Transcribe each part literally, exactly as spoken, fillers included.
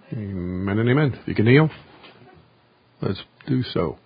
Amen and amen. If you can kneel, let's do so.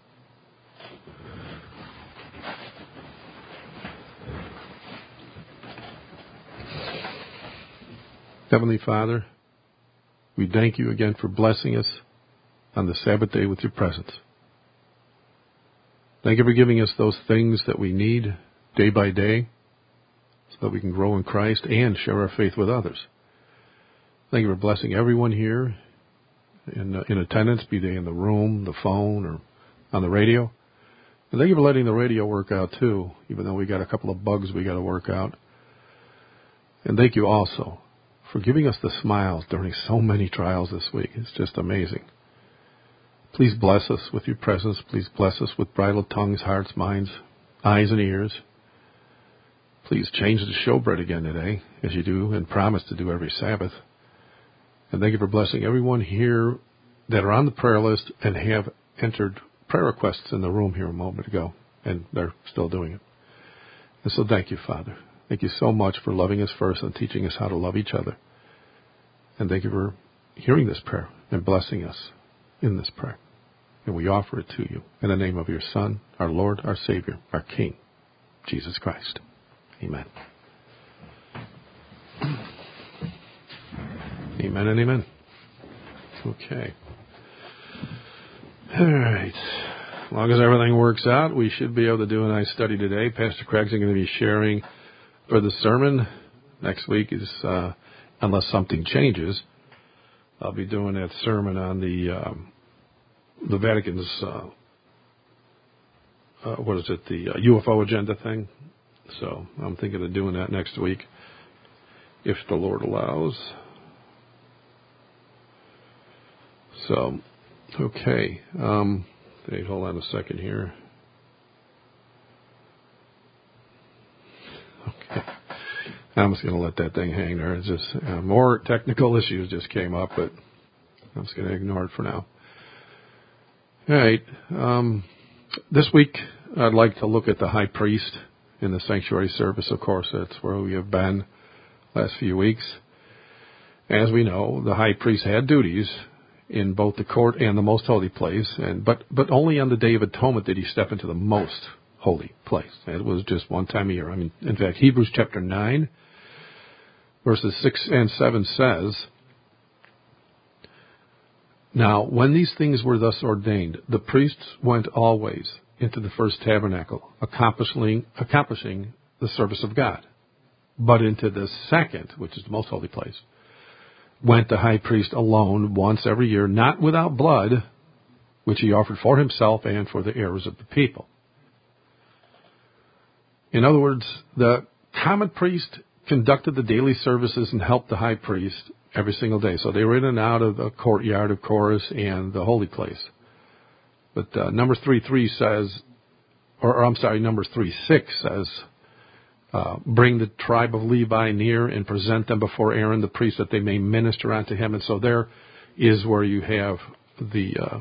Heavenly Father, we thank you again for blessing us on the Sabbath day with your presence. Thank you for giving us those things that we need day by day so that we can grow in Christ and share our faith with others. Thank you for blessing everyone here in, uh, in attendance, be they in the room, the phone, or on the radio. And thank you for letting the radio work out too, even though we got a couple of bugs we got to work out. And thank you also for giving us the smiles during so many trials this week. It's just amazing. Please bless us with your presence. Please bless us with bridled tongues, hearts, minds, eyes, and ears. Please change the showbread again today, as you do and promise to do every Sabbath. And thank you for blessing everyone here that are on the prayer list and have entered prayer requests in the room here a moment ago, and they're still doing it. And so thank you, Father. Thank you so much for loving us first and teaching us how to love each other. And thank you for hearing this prayer and blessing us in this prayer. And we offer it to you in the name of your Son, our Lord, our Savior, our King, Jesus Christ. Amen. Amen and amen. Okay. All right. As long as everything works out, we should be able to do a nice study today. Pastor Craig's going to be sharing for the sermon. Next week is, uh, unless something changes, I'll be doing that sermon on the um, the Vatican's, uh, uh, what is it, the uh, U F O agenda thing. So I'm thinking of doing that next week, if the Lord allows. So, okay. Um, wait, hold on a second here. Okay. I'm just going to let that thing hang there. It's just uh, more technical issues just came up, but I'm just going to ignore it for now. All right. Um, this week, I'd like to look at the high priest in the sanctuary service. Of course, that's where we have been last few weeks. As we know, the high priest had duties in both the court and the most holy place, and but but only on the Day of Atonement did he step into the most holy place. It was just one time a year. I mean, in fact, Hebrews chapter nine, verses six and seven says, "Now, when these things were thus ordained, the priests went always into the first tabernacle, accomplishing, accomplishing the service of God. But into the second, which is the most holy place, went the high priest alone once every year, not without blood, which he offered for himself and for the errors of the people." In other words, the common priest conducted the daily services and helped the high priest every single day. So they were in and out of the courtyard, of course, and the holy place. But uh, Numbers three three says, or, or I'm sorry, Numbers three six says, uh, "Bring the tribe of Levi near and present them before Aaron the priest, that they may minister unto him." And so there is where you have the uh,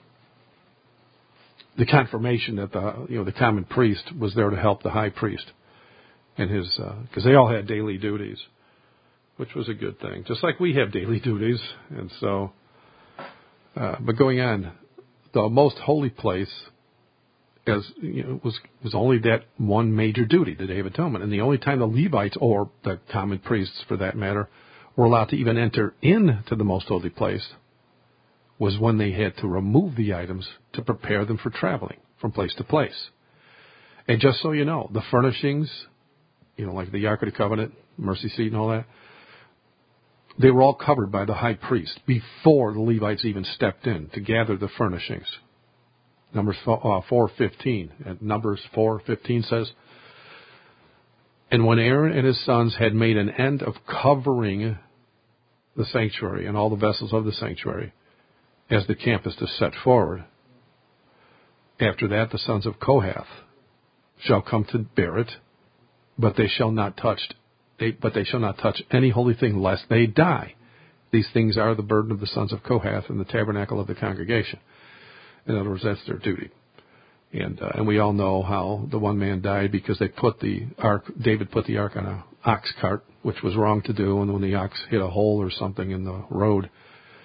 the confirmation that the you know the common priest was there to help the high priest and his because uh, they all had daily duties, which was a good thing, just like we have daily duties. And so, uh, but going on, the most holy place as you know, was was only that one major duty, the Day of Atonement, and the only time the Levites, or the common priests for that matter, were allowed to even enter into the most holy place was when they had to remove the items to prepare them for traveling from place to place. And just so you know, the furnishings, you know, like the Ark of the Covenant, mercy seat and all that, they were all covered by the high priest before the Levites even stepped in to gather the furnishings. Numbers four fifteen, and Numbers four fifteen says, "And when Aaron and his sons had made an end of covering the sanctuary and all the vessels of the sanctuary, as the camp is to set forward, after that the sons of Kohath shall come to bear it, but they shall not touch they, but they shall not touch any holy thing, lest they die. These things are the burden of the sons of Kohath in the tabernacle of the congregation." In other words, that's their duty. And uh, and we all know how the one man died because they put the ark, David put the ark on an ox cart, which was wrong to do, and when the ox hit a hole or something in the road,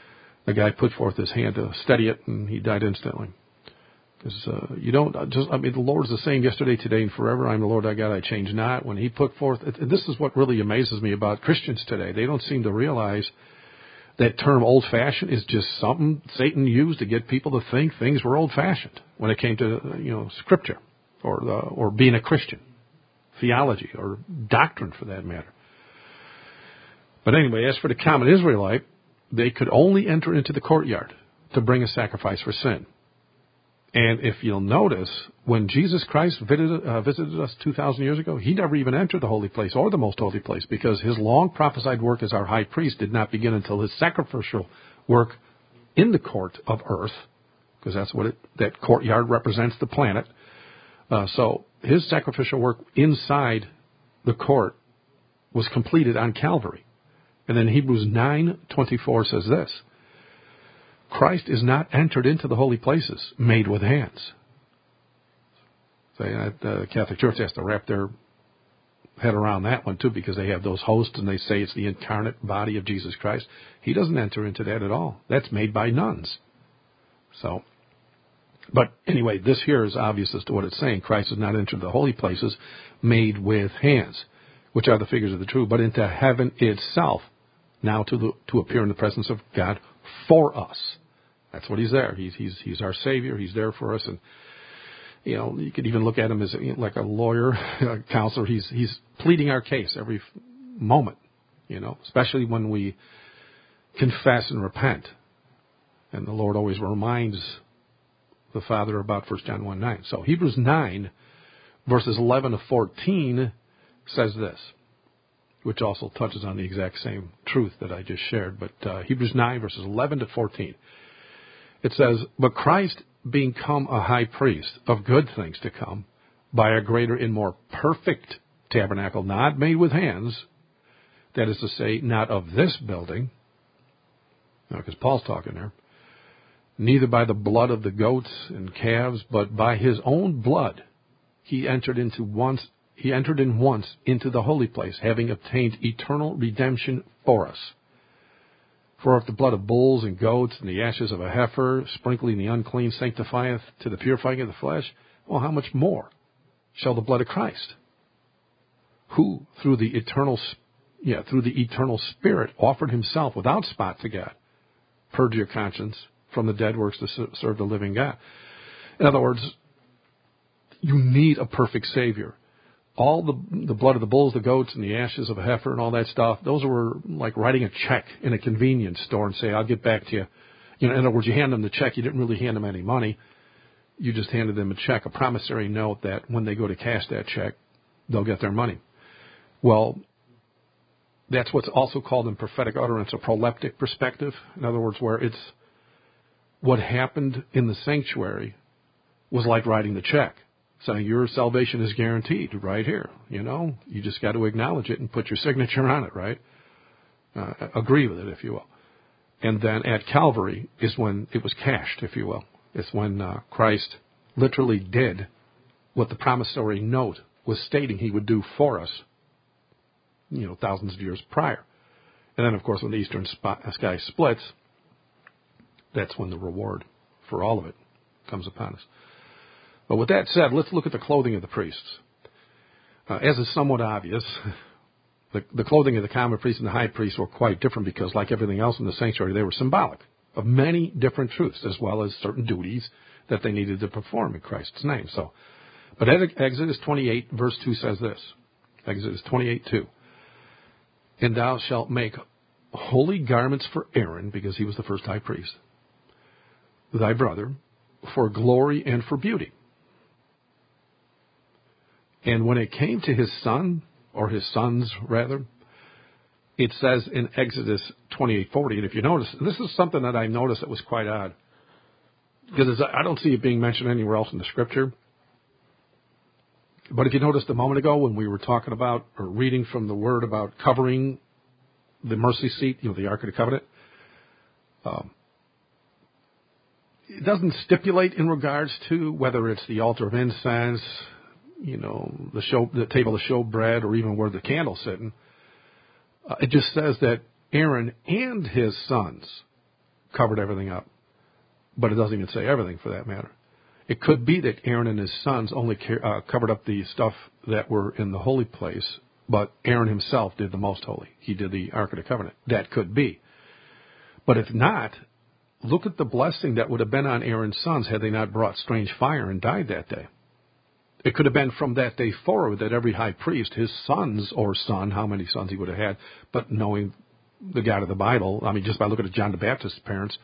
a guy put forth his hand to steady it, and he died instantly. Because uh, you don't just, I mean, the Lord's the same yesterday, today, and forever. I'm the Lord thy God, I change not. When he put forth, and this is what really amazes me about Christians today. They don't seem to realize that term old-fashioned is just something Satan used to get people to think things were old-fashioned when it came to, you know, Scripture or the, or being a Christian, theology or doctrine for that matter. But anyway, as for the common Israelite, they could only enter into the courtyard to bring a sacrifice for sin. And if you'll notice, when Jesus Christ visited, uh, visited us two thousand years ago, he never even entered the holy place or the most holy place, because his long prophesied work as our high priest did not begin until his sacrificial work in the court of earth, because that's what it, that courtyard represents, the planet. Uh, so his sacrificial work inside the court was completed on Calvary. And then Hebrews nine twenty-four says this: Christ is not entered into the holy places made with hands. So uh, the Catholic Church has to wrap their head around that one too, because they have those hosts and they say it's the incarnate body of Jesus Christ. He doesn't enter into that at all. That's made by nuns. So, but anyway, this here is obvious as to what it's saying. Christ has not entered the holy places made with hands, which are the figures of the true, but into heaven itself, now to the, to appear in the presence of God for us. That's what he's there. He's he's he's our Savior. He's there for us, and you know, you could even look at him as a, like a lawyer, a counselor. He's he's pleading our case every moment, you know, especially when we confess and repent. And the Lord always reminds the Father about First John one nine. So Hebrews nine, verses eleven to fourteen, says this, which also touches on the exact same truth that I just shared. But uh, Hebrews nine, verses eleven to fourteen. It says, But Christ being come a high priest of good things to come, by a greater and more perfect tabernacle, not made with hands, that is to say, not of this building, because Paul's talking there, neither by the blood of the goats and calves, but by his own blood, he entered into once He entered in once into the holy place, having obtained eternal redemption for us. For if the blood of bulls and goats and the ashes of a heifer, sprinkling the unclean, sanctifieth to the purifying of the flesh, well, how much more shall the blood of Christ, who through the eternal, yeah, through the eternal Spirit offered himself without spot to God, purge your conscience from the dead works to serve the living God. In other words, you need a perfect Savior. All the the blood of the bulls, the goats, and the ashes of a heifer and all that stuff, those were like writing a check in a convenience store and say, I'll get back to you. You know, in other words, you hand them the check. You didn't really hand them any money. You just handed them a check, a promissory note that when they go to cash that check, they'll get their money. Well, that's what's also called in prophetic utterance a proleptic perspective. In other words, where it's what happened in the sanctuary was like writing the check. So your salvation is guaranteed right here. You know, you just got to acknowledge it and put your signature on it, right? Uh, agree with it, if you will. And then at Calvary is when it was cashed, if you will. It's when uh, Christ literally did what the promissory note was stating he would do for us, you know, thousands of years prior. And then, of course, when the eastern sky splits, that's when the reward for all of it comes upon us. But with that said, let's look at the clothing of the priests. Uh, as is somewhat obvious, the, the clothing of the common priest and the high priest were quite different because, like everything else in the sanctuary, they were symbolic of many different truths, as well as certain duties that they needed to perform in Christ's name. So, but Exodus twenty-eight, verse two says this. Exodus twenty-eight, two. And thou shalt make holy garments for Aaron, because he was the first high priest, thy brother, for glory and for beauty. And when it came to his son, or his sons rather, it says in Exodus twenty-eight forty, and if you notice, this is something that I noticed that was quite odd, because I don't see it being mentioned anywhere else in the Scripture. But if you noticed a moment ago when we were talking about, or reading from the Word about covering the mercy seat, you know, the Ark of the Covenant, um, it doesn't stipulate in regards to whether it's the altar of incense, you know, the show, the table of showbread, or even where the candle's sitting. Uh, it just says that Aaron and his sons covered everything up. But it doesn't even say everything for that matter. It could be that Aaron and his sons only uh, covered up the stuff that were in the holy place, but Aaron himself did the most holy. He did the Ark of the Covenant. That could be. But if not, look at the blessing that would have been on Aaron's sons had they not brought strange fire and died that day. It could have been from that day forward that every high priest, his sons or son, how many sons he would have had, but knowing the God of the Bible, I mean, just by looking at John the Baptist's parents,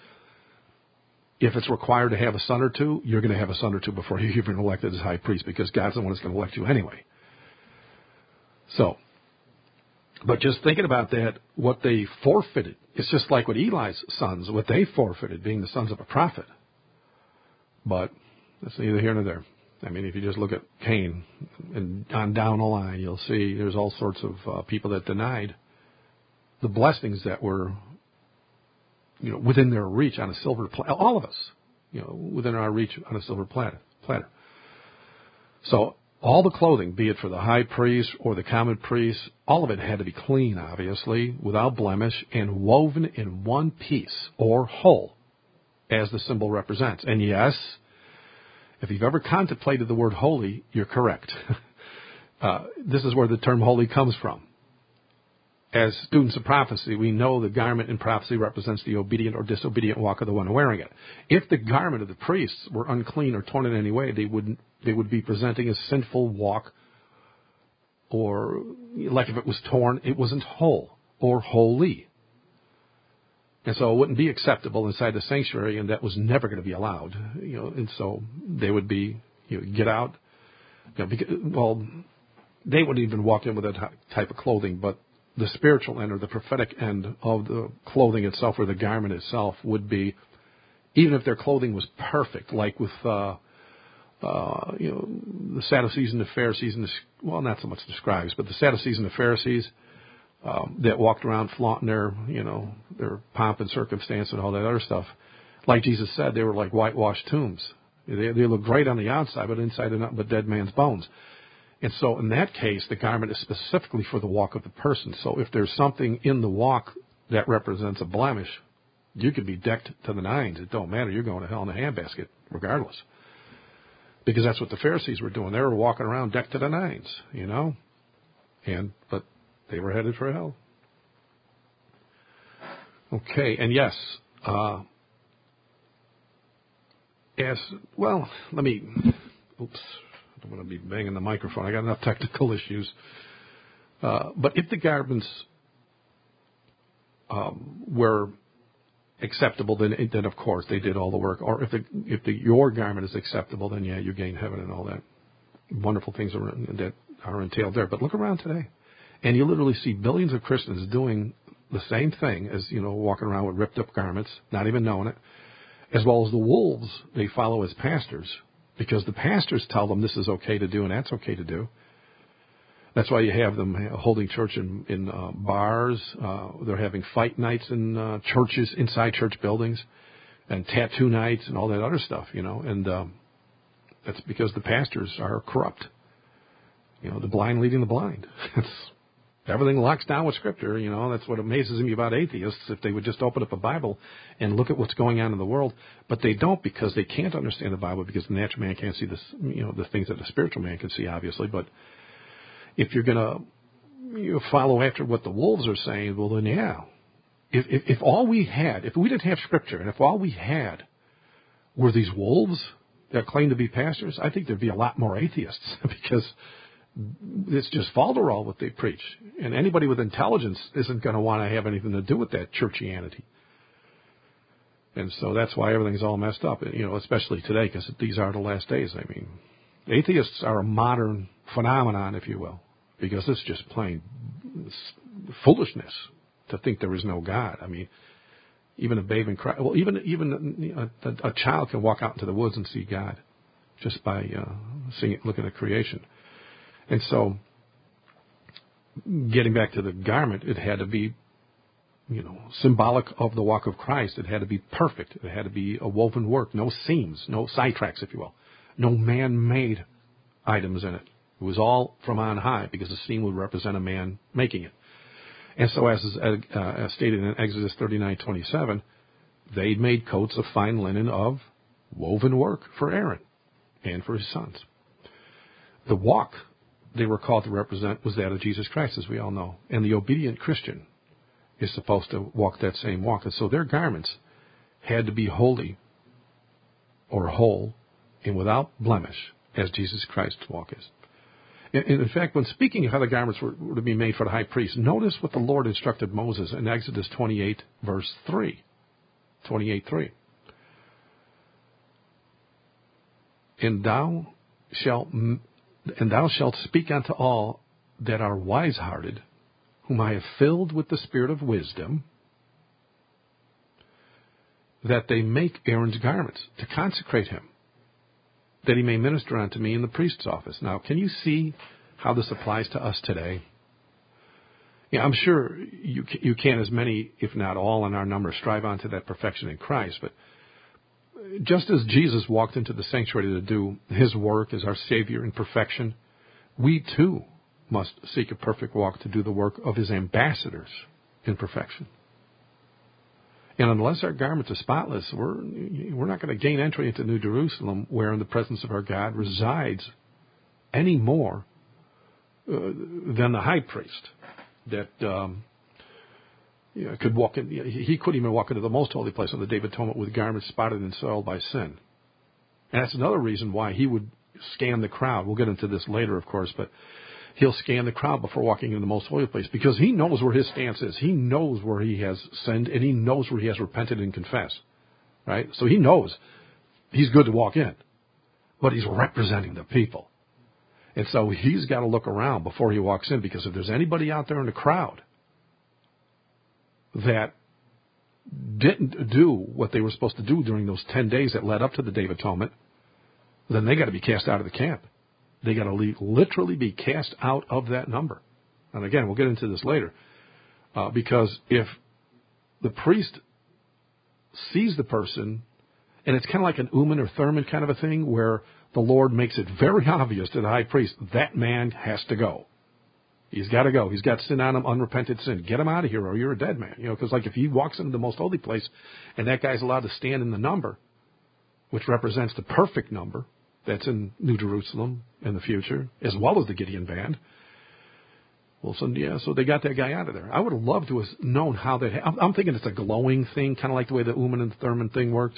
if it's required to have a son or two, you're going to have a son or two before you're even elected as high priest, because God's the one that's going to elect you anyway. So, but just thinking about that, what they forfeited, it's just like with Eli's sons, what they forfeited, being the sons of a prophet. But that's neither here nor there. I mean, if you just look at Cain and on down the line, you'll see there's all sorts of uh, people that denied the blessings that were, you know, within their reach on a silver platter. All of us, you know, within our reach on a silver platter. platter. So all the clothing, be it for the high priest or the common priest, all of it had to be clean, obviously, without blemish, and woven in one piece or whole, as the symbol represents. And yes, if you've ever contemplated the word holy, you're correct. uh, this is where the term holy comes from. As students of prophecy, we know the garment in prophecy represents the obedient or disobedient walk of the one wearing it. If the garment of the priests were unclean or torn in any way, they would they would be presenting a sinful walk, or like if it was torn, it wasn't whole or holy. And so it wouldn't be acceptable inside the sanctuary, and that was never going to be allowed. You know, and so they would be, you know, get out. You know, because, well, they wouldn't even walk in with that type of clothing, but the spiritual end or the prophetic end of the clothing itself or the garment itself would be, even if their clothing was perfect, like with, uh, uh, you know, the Sadducees and the Pharisees, and the, well, not so much the scribes, but the Sadducees and the Pharisees um, that walked around flaunting their, you know, their pomp and circumstance and all that other stuff. Like Jesus said, they were like whitewashed tombs. They, they look great on the outside, but inside they're nothing but dead man's bones. And so in that case, the garment is specifically for the walk of the person. So if there's something in the walk that represents a blemish, you could be decked to the nines. It don't matter. You're going to hell in a handbasket regardless. Because that's what the Pharisees were doing. They were walking around decked to the nines, you know. And but they were headed for hell. Okay, and yes, uh, as well, let me, oops. I don't want to be banging the microphone. I got enough technical issues. Uh, but if the garments um, were acceptable, then, then of course they did all the work. Or if the, if the, your garment is acceptable, then yeah, you gain heaven and all that wonderful things are, that are entailed there. But look around today, and you literally see billions of Christians doing the same thing as, you know, walking around with ripped up garments, not even knowing it, as well as the wolves they follow as pastors. Because the pastors tell them this is okay to do and that's okay to do. That's why you have them holding church in, in uh, bars. Uh, they're having fight nights in uh, churches, inside church buildings, and tattoo nights and all that other stuff, you know. And um, that's because the pastors are corrupt. You know, the blind leading the blind. It's, everything locks down with Scripture, you know. That's what amazes me about atheists, if they would just open up a Bible and look at what's going on in the world. But they don't, because they can't understand the Bible, because the natural man can't see this, you know, the things that the spiritual man can see, obviously. But if you're going to you know, follow after what the wolves are saying, well, then, yeah. If, if, if all we had, if we didn't have Scripture, and if all we had were these wolves that claim to be pastors, I think there'd be a lot more atheists, because it's just falderall what they preach. And anybody with intelligence isn't going to want to have anything to do with that churchianity. And so that's why everything's all messed up, you know, especially today, because these are the last days. I mean, atheists are a modern phenomenon, if you will, because it's just plain foolishness to think there is no God. I mean, even a babe in Christ, well, even even a, a child can walk out into the woods and see God just by uh, seeing it, looking at creation. And so, getting back to the garment, it had to be, you know, symbolic of the walk of Christ. It had to be perfect. It had to be a woven work, no seams, no sidetracks, if you will, no man-made items in it. It was all from on high, because the seam would represent a man making it. And so, as is uh, as stated in Exodus thirty-nine twenty-seven, They made coats of fine linen of woven work for Aaron and for his sons. The walk they were called to represent was that of Jesus Christ, as we all know. And the obedient Christian is supposed to walk that same walk. And so their garments had to be holy or whole and without blemish, as Jesus Christ's walk is. And in fact, when speaking of how the garments were, were to be made for the high priest, notice what the Lord instructed Moses in Exodus twenty-eight, verse three. twenty-eight, three. And thou shalt, and thou shalt speak unto all that are wise-hearted, whom I have filled with the spirit of wisdom, that they make Aaron's garments, to consecrate him, that he may minister unto me in the priest's office. Now, can you see how this applies to us today? Yeah, I'm sure you you can, as many, if not all, in our number, strive on to that perfection in Christ. But just as Jesus walked into the sanctuary to do his work as our Savior in perfection, we too must seek a perfect walk to do the work of his ambassadors in perfection. And unless our garments are spotless, we're, we're not going to gain entry into New Jerusalem, where in the presence of our God resides any more uh, than the high priest that um, you know, could walk in. He couldn't even walk into the most holy place on the Day of Atonement with garments spotted and soiled by sin. And that's another reason why he would scan the crowd. We'll get into this later, of course, but he'll scan the crowd before walking in the most holy place, because he knows where his stance is. He knows where he has sinned, and he knows where he has repented and confessed. Right? So he knows he's good to walk in, but he's representing the people. And so he's got to look around before he walks in, because if there's anybody out there in the crowd that didn't do what they were supposed to do during those ten days that led up to the Day of Atonement, then they got to be cast out of the camp. They got to literally be cast out of that number. And again, we'll get into this later, uh, because if the priest sees the person, and it's kind of like an Urim or Thummim kind of a thing, where the Lord makes it very obvious to the high priest, that man has to go. He's got to go. He's got sin on him, unrepented sin. Get him out of here, or you're a dead man. You know, because like if he walks into the most holy place, and that guy's allowed to stand in the number, which represents the perfect number that's in New Jerusalem in the future, as well as the Gideon band. Well, so yeah, so they got that guy out of there. I would have loved to have known how they. I'm, I'm thinking it's a glowing thing, kind of like the way the Urim and Thummim thing worked.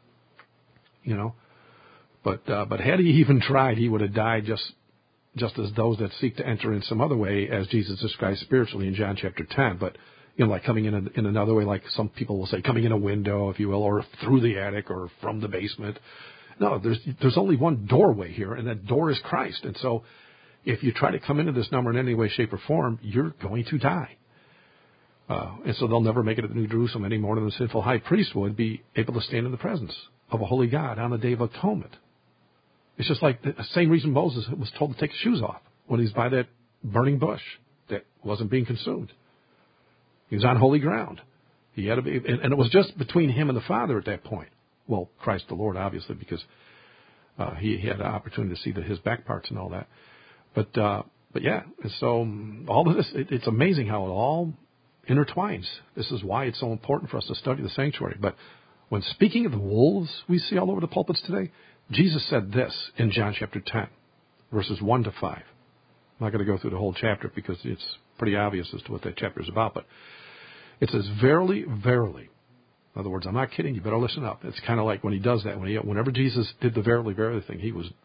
You know, but uh, but had he even tried, he would have died just just as those that seek to enter in some other way, as Jesus describes spiritually in John chapter ten. But you know, like coming in a, in another way, like some people will say, coming in a window, if you will, or through the attic, or from the basement. No, there's there's only one doorway here, and that door is Christ. And so if you try to come into this number in any way, shape, or form, you're going to die. Uh, and so they'll never make it to New Jerusalem any more than the sinful high priest would be able to stand in the presence of a holy God on the Day of Atonement. It's just like the same reason Moses was told to take his shoes off when he's by that burning bush that wasn't being consumed. He was on holy ground. He had to be, and, and it was just between him and the Father at that point. Well, Christ the Lord, obviously, because uh, he, he had an opportunity to see the, his back parts and all that. But uh, but yeah, and so um, all of this, it, it's amazing how it all intertwines. This is why it's so important for us to study the sanctuary. But when speaking of the wolves we see all over the pulpits today, Jesus said this in John chapter ten, verses one to five. I'm not going to go through the whole chapter because it's pretty obvious as to what that chapter is about. But it says, "Verily, verily." In other words, I'm not kidding. You better listen up. It's kind of like when he does that. When he, whenever Jesus did the verily, verily thing, he was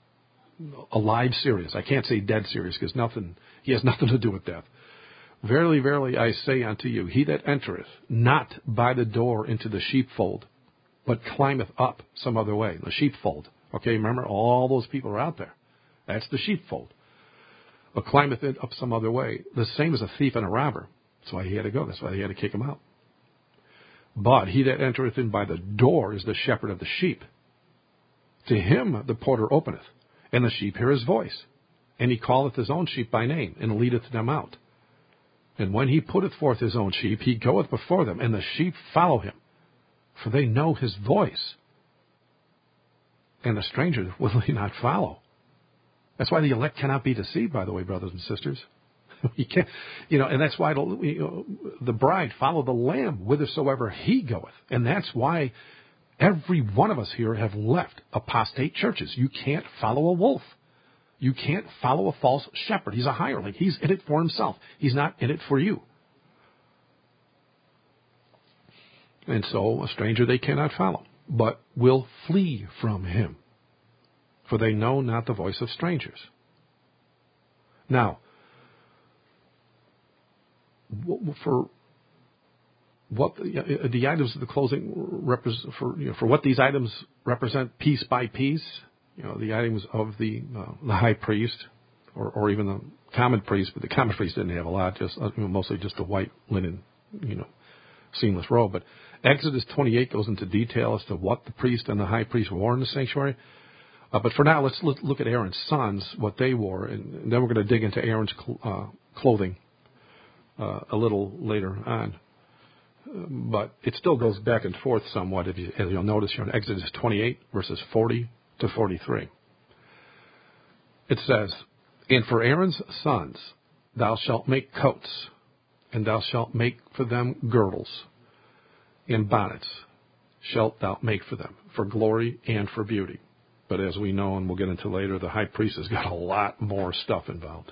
alive serious. I can't say dead serious, because nothing. He has nothing to do with death. "Verily, verily, I say unto you, he that entereth not by the door into the sheepfold, but climbeth up some other way." The sheepfold. Okay, remember, all those people are out there. That's the sheepfold. "But climbeth it up some other way. The same as a thief and a robber." That's why he had to go. That's why he had to kick him out. "But he that entereth in by the door is the shepherd of the sheep. To him the porter openeth, and the sheep hear his voice. And he calleth his own sheep by name, and leadeth them out. And when he putteth forth his own sheep, he goeth before them, and the sheep follow him, for they know his voice. And the stranger will he not follow." That's why the elect cannot be deceived, by the way, brothers and sisters. You can't, you know, and that's why the, you know, the bride follow the Lamb whithersoever he goeth. And that's why every one of us here have left apostate churches. You can't follow a wolf. You can't follow a false shepherd. He's a hireling. He's in it for himself. He's not in it for you. And so a stranger they cannot follow, but will flee from him, for they know not the voice of strangers. Now, for what the, the items of the closing represent, for you know, for what these items represent, piece by piece, you know, the items of the uh, the high priest, or, or even the common priest, but the common priest didn't have a lot, just uh, you know, mostly just a white linen, you know, seamless robe. But Exodus twenty-eight goes into detail as to what the priest and the high priest wore in the sanctuary. Uh, but for now, let's look, look at Aaron's sons, what they wore, and, and then we're going to dig into Aaron's cl- uh, clothing uh, a little later on. Uh, but it still goes back and forth somewhat, if you, as you'll notice here in Exodus twenty-eight, verses forty to forty-three. It says, "And for Aaron's sons thou shalt make coats, and thou shalt make for them girdles, and bonnets shalt thou make for them, for glory and for beauty." But as we know, and we'll get into later, the high priest has got a lot more stuff involved.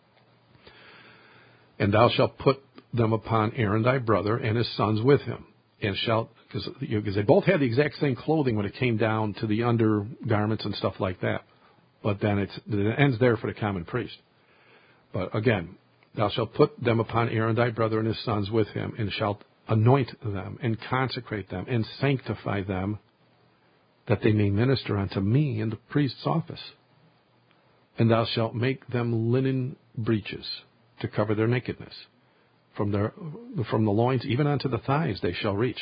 "And thou shalt put them upon Aaron thy brother and his sons with him, and shalt," because you know, they both had the exact same clothing when it came down to the undergarments and stuff like that. But then it's, it ends there for the common priest. But again, "Thou shalt put them upon Aaron thy brother and his sons with him, and shalt anoint them, and consecrate them, and sanctify them, that they may minister unto me in the priest's office. And thou shalt make them linen breeches to cover their nakedness. From their from the loins even unto the thighs they shall reach.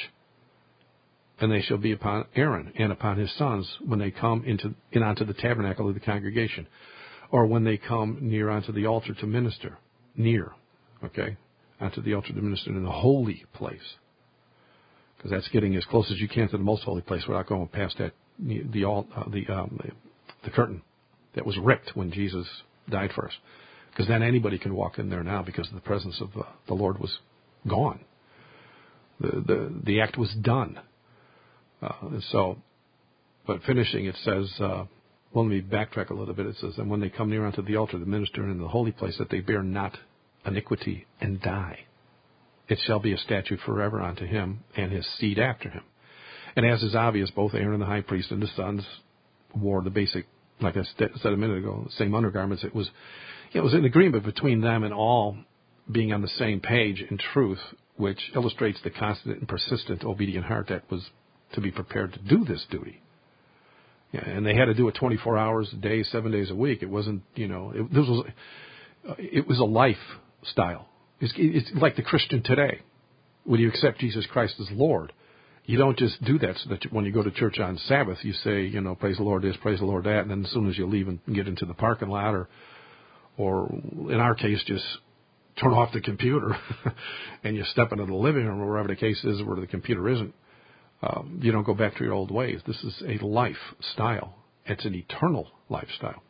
And they shall be upon Aaron and upon his sons when they come into in unto the tabernacle of the congregation, or when they come near unto the altar to minister, near, okay, unto the altar to minister in the holy place." Because that's getting as close as you can to the most holy place without going past that the the uh, the, um, the the curtain that was ripped when Jesus died for us. Because then anybody can walk in there now because the presence of uh, the Lord was gone. The the the act was done. Uh, and so, but finishing it says, uh, well, let me backtrack a little bit. It says, "And when they come near unto the altar to minister in the holy place, that they bear not iniquity and die. It shall be a statute forever unto him and his seed after him." And as is obvious, both Aaron the high priest and his sons wore the basic, like I said a minute ago, the same undergarments. It was, it was an agreement between them and all being on the same page in truth, which illustrates the constant and persistent obedient heart that was to be prepared to do this duty. Yeah, and they had to do it twenty-four hours a day, seven days a week. It wasn't, you know, it, this was, it was a lifestyle. It's, it's like the Christian today. When you accept Jesus Christ as Lord, you don't just do that so that when you go to church on Sabbath, you say, you know, praise the Lord this, praise the Lord that, and then as soon as you leave and get into the parking lot, or, or in our case, just turn off the computer and you step into the living room or wherever the case is where the computer isn't. Um, you don't go back to your old ways. This is a lifestyle. It's an eternal lifestyle.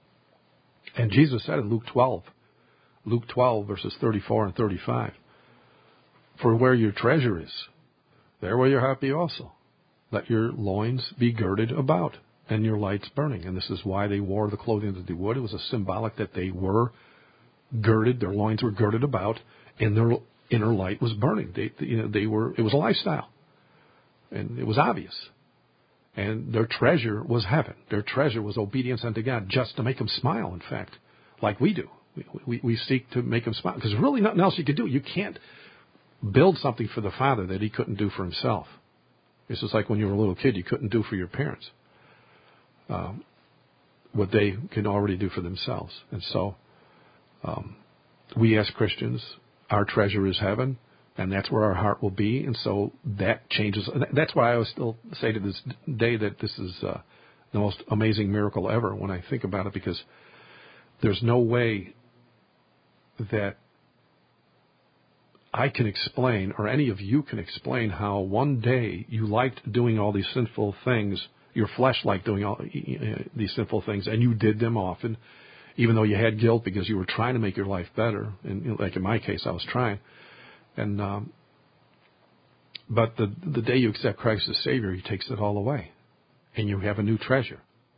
And Jesus said in Luke twelve, Luke twelve, verses thirty-four and thirty-five, "For where your treasure is, there will your heart be also. Let your loins be girded about, and your lights burning." And this is why they wore the clothing that they would. It was a symbolic that they were girded, their loins were girded about, and their inner light was burning. They, you know, they were. It was a lifestyle. And it was obvious. And their treasure was heaven. Their treasure was obedience unto God, just to make him smile, in fact, like we do. We, we, we seek to make him smile. Because there's really nothing else you can do. You can't build something for the Father that he couldn't do for himself. It's just like when you were a little kid, you couldn't do for your parents um, what they can already do for themselves. And so um, we as Christians, our treasure is heaven. And that's where our heart will be. And so that changes. That's why I always still say to this day that this is uh, the most amazing miracle ever when I think about it, because there's no way that I can explain, or any of you can explain, how one day you liked doing all these sinful things, your flesh liked doing all these sinful things, and you did them often, even though you had guilt because you were trying to make your life better. And you know, like in my case, I was trying. And um, but the the day you accept Christ as Savior, He takes it all away, and you have a new treasure.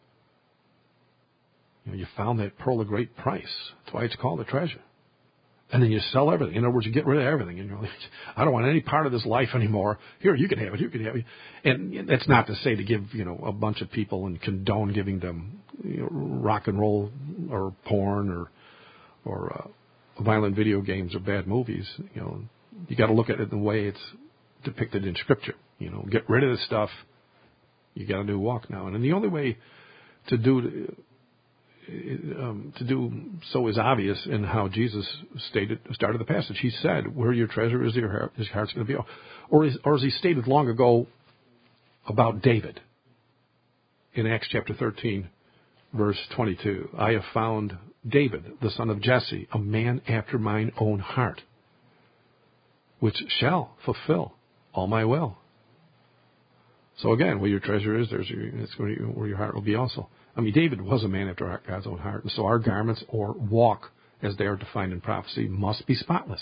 You know, you found that pearl of great price. That's why it's called a treasure. And then you sell everything. In other words, you get rid of everything. And you're like, I don't want any part of this life anymore. Here, you can have it. You can have it. And that's not to say to give, you know, a bunch of people and condone giving them, you know, rock and roll or porn or or uh, violent video games or bad movies. You know, you got to look at it the way it's depicted in Scripture. You know, get rid of this stuff. You got to do walk now. And then the only way to do Um, to do so is obvious in how Jesus stated started the passage. He said, "Where your treasure is, your heart, his heart's going to be." Or, is, or as he stated long ago about David in Acts chapter thirteen, verse twenty-two, "I have found David, the son of Jesse, a man after mine own heart, which shall fulfill all my will." So again, where your treasure is, there's your, that's where, you, where your heart will be also. I mean, David was a man after God's own heart, and so our garments or walk, as they are defined in prophecy, must be spotless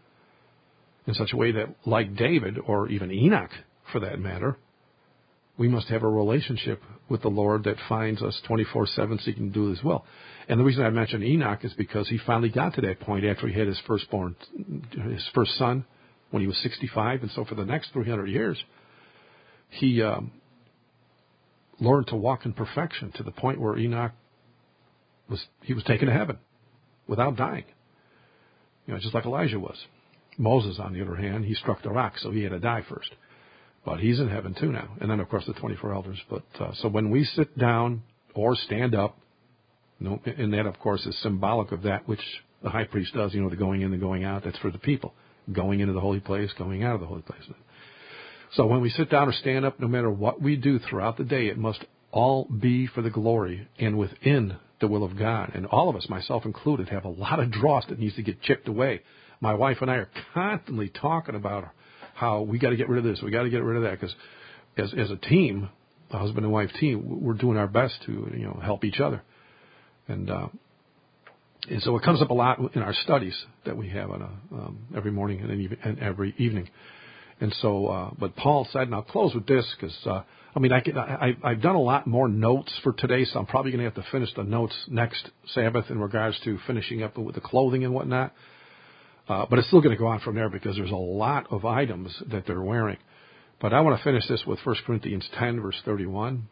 in such a way that, like David, or even Enoch for that matter, we must have a relationship with the Lord that finds us twenty-four seven seeking to do His will. And the reason I mentioned Enoch is because he finally got to that point after he had his firstborn, his first son, when he was sixty-five, and so for the next three hundred years, he um, learned to walk in perfection to the point where Enoch was he was taken to heaven without dying. You know, just like Elijah was. Moses, on the other hand, he struck the rock, so he had to die first. But he's in heaven too now. And then, of course, the twenty-four elders. But uh, so when we sit down or stand up, you know, and that, of course, is symbolic of that which the high priest does. You know, the going in, the going out. That's for the people. Going into the holy place, going out of the holy place. So when we sit down or stand up, no matter what we do throughout the day, it must all be for the glory and within the will of God. And all of us, myself included, have a lot of dross that needs to get chipped away. My wife and I are constantly talking about how we got to get rid of this, we got to get rid of that, because as as a team, a husband and wife team, we're doing our best to you know help each other. And uh, and so it comes up a lot in our studies that we have on a, um, every morning and, and every evening. And so, uh, but Paul said, and I'll close with this because, uh, I mean, I, can, I, I've done a lot more notes for today, so I'm probably going to have to finish the notes next Sabbath in regards to finishing up with the clothing and whatnot. Uh, but it's still going to go on from there because there's a lot of items that they're wearing. But I want to finish this with First Corinthians ten, verse thirty-one.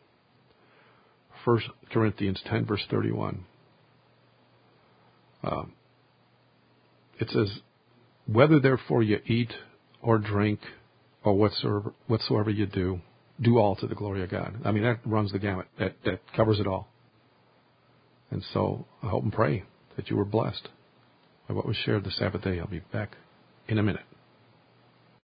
First Corinthians ten, verse thirty-one. Uh, it says, "Whether therefore you eat or drink, or whatsoever, whatsoever you do, do all to the glory of God." I mean, that runs the gamut. That that covers it all. And so I hope and pray that you were blessed by what was shared this Sabbath day. I'll be back in a minute.